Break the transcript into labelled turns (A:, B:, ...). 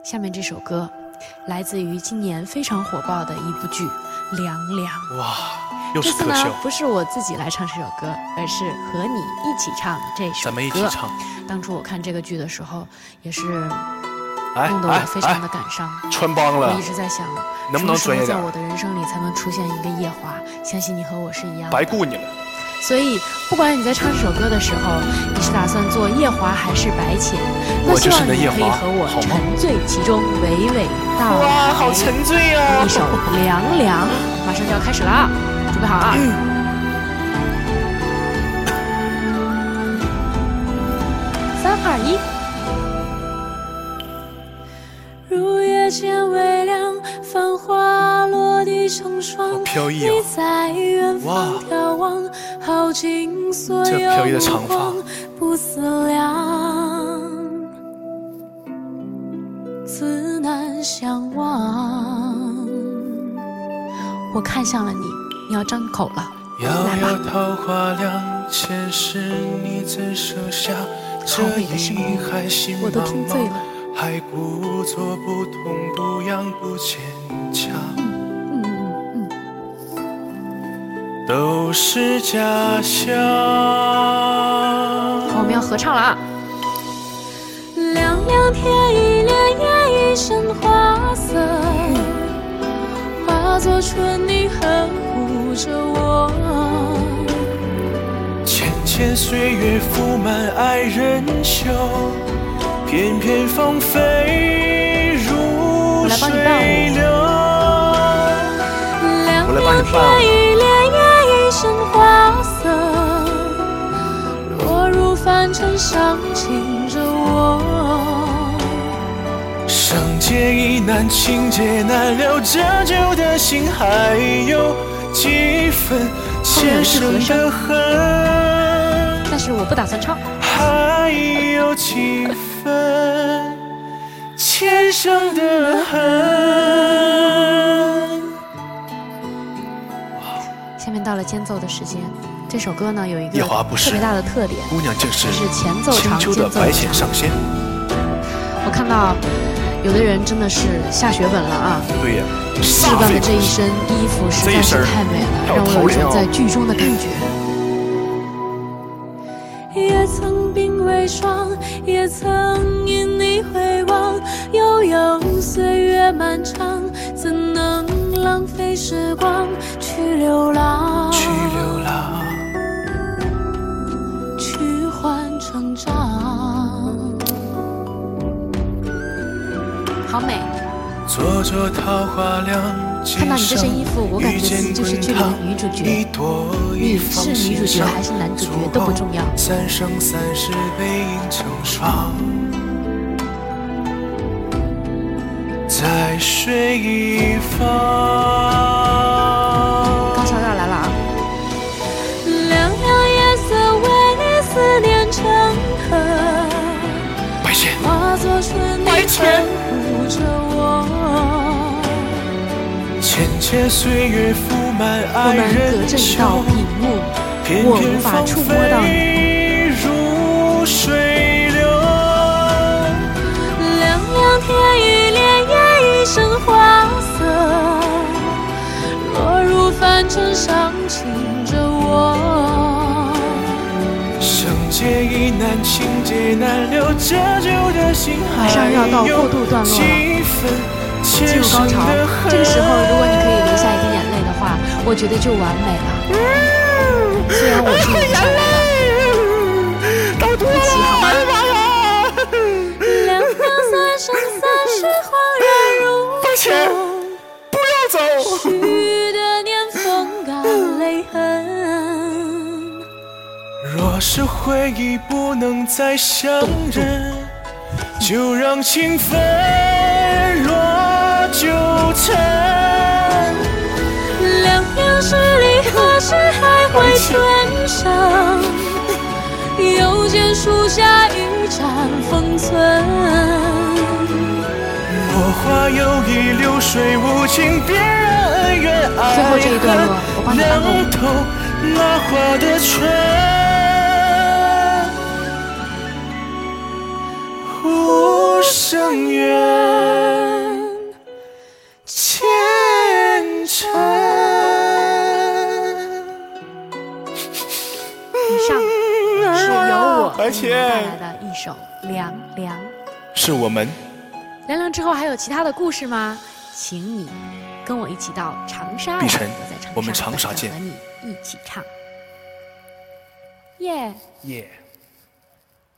A: 下面这首歌来自于今年非常火爆的一部剧《凉凉》。
B: 哇，又是
A: 这次呢
B: 特效，
A: 不是我自己来唱这首歌，而是和你一起唱这首歌。
B: 咱们一起唱。
A: 当初我看这个剧的时候，也是
B: 哎
A: 弄得我非常的感伤。
B: 穿帮了
A: 我一，直在想，
B: 能不能专业点
A: 什么时候在我的人生里才能出现一个夜华？相信你和我是一样的。
B: 白顾你了。
A: 所以，不管你在唱这首歌的时候，你是打算做夜华还是白浅，都
B: 我
A: 希望你
B: 就是你的夜华
A: 可以和我
B: 好吗
A: 沉醉其中，娓娓道来。
B: 哇，好沉醉啊！
A: 一首《凉凉》，马上就要开始了，准备好啊！3、2、1。如月间微凉，繁花落地成霜。
B: 飘逸啊！
A: 你在远方眺望，耗尽所
B: 这
A: 有
B: 飘逸的长发
A: 目光，不思量，自难相忘。我看向了你，你要张口了，
B: 遥
A: 来吧
B: 遥桃花凉，前世你怎舍下这
A: 好美的声音
B: 一海心
A: 我都
B: 茫茫，
A: 听醉了。
B: 还故作不痛不痒不坚强，都是假象。
A: 我们要合唱了啊！凉凉天一帘夜，一身花色，化作春泥呵护着我。
B: 浅浅岁月覆满爱人袖，片片芳菲如水流。
A: 凉凉天一帘夜，一身花色，落入凡尘，伤情着我。
B: 生劫已难，情劫难留，这旧的心还有几分前生的恨，
A: 但是我不打算唱。
B: 还有几分前生的恨。
A: 下面到了间奏的时间。这首歌呢有一个
B: 夜华不是
A: 特别大的特点，
B: 姑娘竟是
A: 就是前奏长，
B: 青
A: 间奏
B: 丘的白浅
A: 长。
B: 上仙。
A: 我看到有的人真的是下血本了啊！
B: 对呀，
A: 置办的这一身衣服实在是太美了，让我有一种在剧中的感觉。也曾鬓微霜，也曾因你回望，悠悠岁月漫长，怎能浪费时光去流浪？
B: 去流浪，
A: 去换成长。好美！
B: 灼灼桃花凉，
A: 看到你这身衣服，我感觉自己就是剧里的女主角。你是女主角还是男主角都不重要。
B: 三生三世背影成双，在水一方。
A: 高潮要来了啊！凉凉夜色为你思念成河，
B: 白浅，
A: 化作春泥呵护着我。
B: 浅浅岁月覆满
A: 我
B: 爱
A: 们隔
B: 人
A: 着一道
B: 袖，
A: 屏幕，
B: 片
A: 我无
B: 片芳
A: 法触摸到你。
B: 菲如水流。
A: 凉凉天一帘夜，一身花色，落入凡尘，伤情着我。
B: 生劫已难，情劫难留，这旧的心
A: 马上要到过渡段落了，进入高潮。这个时候，如果你可以流下一滴眼泪的话，我觉得就完美了。虽然我是演上来的，一起好吗？凉凉三生三世，恍然如
B: 浅，不要走。
A: 许的年风干泪痕。
B: 若是回忆不能再相认，就让情分若纠缠。
A: 凉凉十里，何时还会天上？又见树下一盏封存。
B: 落花有意，流水无情，别人愿爱
A: 最后这一段落，我帮你翻个
B: 两头拉花的船，无声怨。 而且
A: 带来的一首《凉凉》。
B: 是我们
A: 凉凉之后还有其他的故事吗？请你跟我一起到长沙来，
B: 碧晨
A: 我在长沙，
B: 我们长沙见
A: 和你一起唱。耶
B: 耶。